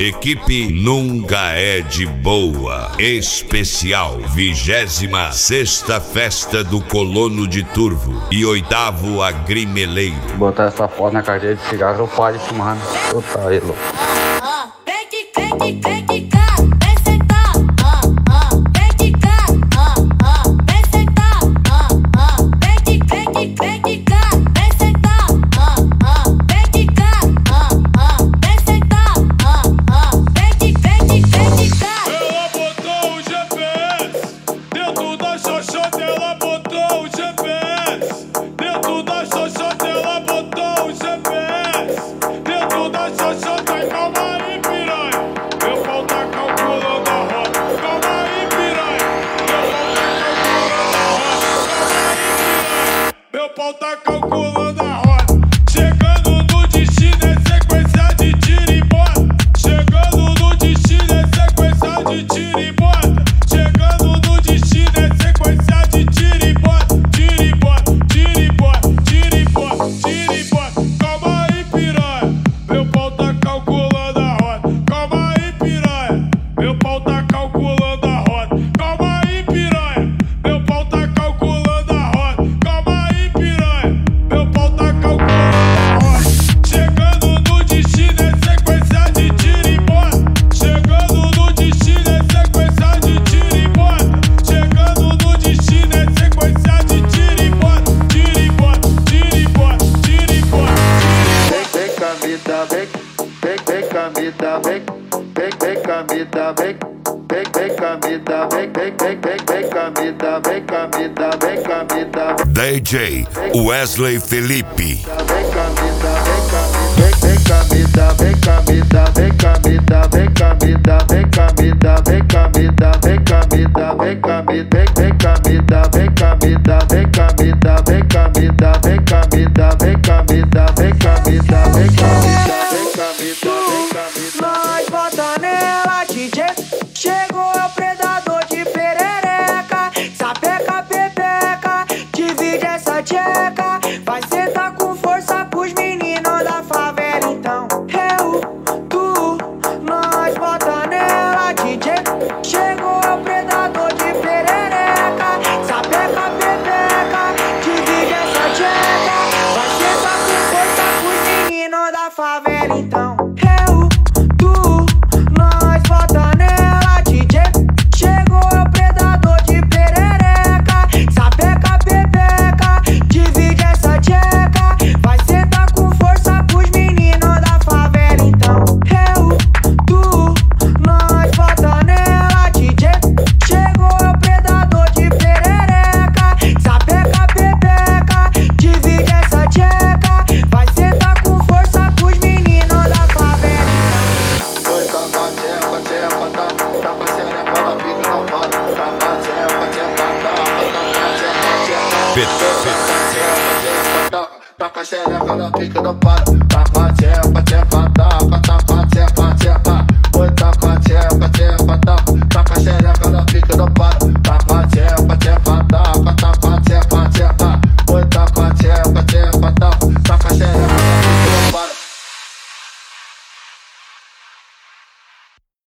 Equipe Nunca é de Boa. Especial 26ª Festa do Colono de Turvo e 8º Agrimeleiro. Botar essa foto na carteira de cigarro, eu paro de fumar, né? Eu tá aí, louco. Tá calculando a roda, chegando no destino é sequência de tiro e bota. Chegando no destino é sequência de tiro e bota. Chegando no destino é sequência de tiro e bota. Tiro e bota, tiro e bota, tiro e bota, tiro e bota. Calma aí, piranha, meu pau tá calculando a roda. Calma aí, piranha, meu pau tá calculando a roda. Calma aí, piranha, meu pau tá calculando a roda. Calma aí, piranha, meu pau tá calculando a roda. Chegando no destino é sequência de tiro e bota. Chegando no destino é sequência de tiro e bota. Chegando no destino é sequência de tiro e bota. Tiro e bota, tiro e bota, tiro e bota. Vem camita, vem camita, vem camita, vem camita, vem camita. DJ Wesley Felipe. Vem camita, vem camita, vem camita, vem camita, vem camita, vem camita, vem camita, vem camita, vem camita, vem camita, vem camita, vem camita, vem camita, vem camita, vem camita, vem camita, vem camita, vem camita. Nós bota nela, DJ. Chegou é o predador de perereca. Sapeca, pepeca, divide essa tcheca. Vai sentar com força pros meninos da favela. Então, eu, tu, nós bota nela, DJ. Chegou é o predador de perereca. Sapeca, pepeca, divide essa tcheca. Vai sentar com força pros meninos da favela. Então, eu, tu, nós bota nela, DJ. Chegou é o predador de perereca. Sapeca, pepeca, divide essa tcheca. Vai sentar com força pros meninos da favela. Então, eu, tu, nós bota nela, DJ. Chegou é o predador de perereca. Sapeca, pepeca, divide essa tcheca. Vai sentar com força pros meninos da favela. Oi, tapa, tchepa, tchepa, tapa, xereca, ela fica na roda. Tapa, tchepa, tchepa, tapa, xereca, ela fica na roda. Tapa, tchepa, tchepa, tapa, tchepa, tchepa. Oi, tapa, tchepa, tchepa, tapa, xereca, ela fica na roda.